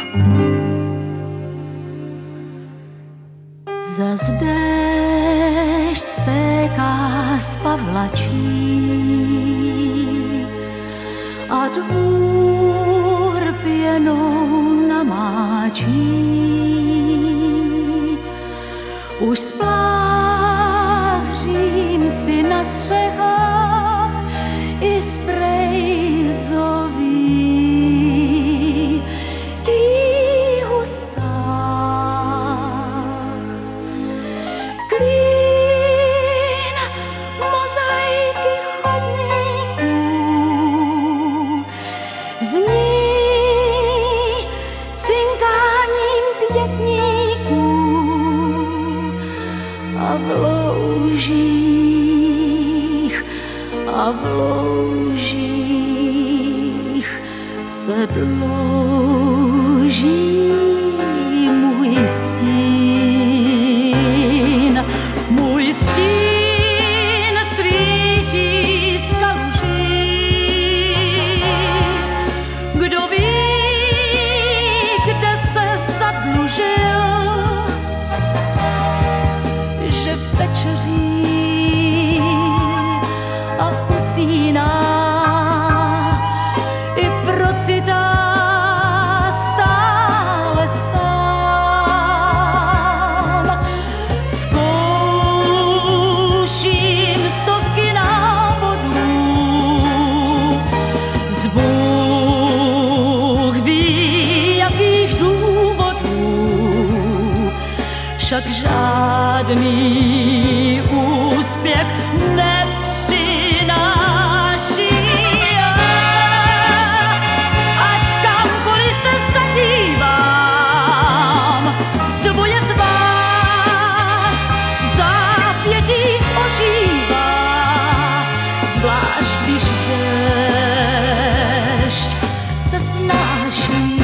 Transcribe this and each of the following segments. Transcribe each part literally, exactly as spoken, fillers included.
Zas déšť stéká z pavlačí a dvůr pěnou namáčí. Už spláchřím si na střechách i sprejzový hustách. Klín mozaiky chodníků zní cinkáním pětníků a v loužích a v loužích se dlouží můj stín. Můj stín svítí z kaluží. Kdo ví, kde se zadlužil, že večeří a usíná i procitá stále sám. Zkouším stovky návodů, z Bůh ví jakých důvodů, však žádný úspěch nepřináší. Ač kamkoliv se zadívám, tvoje tvář v zápětí ožívá, zvlášť když déšť se snáší.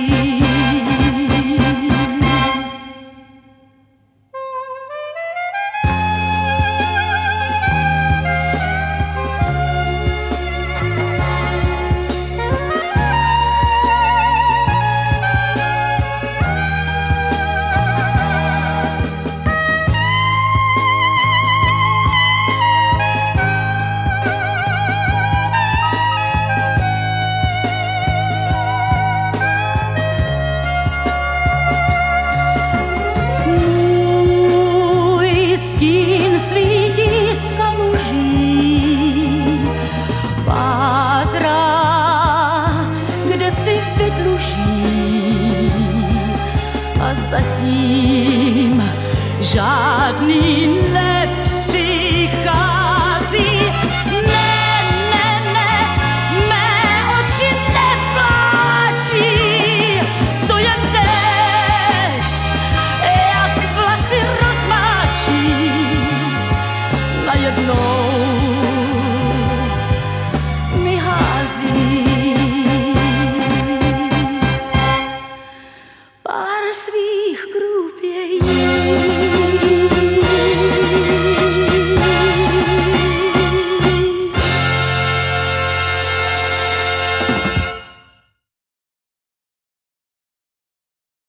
Stín svítí z kaluží, pátrá, kde si vydluží, a zatím žádný ne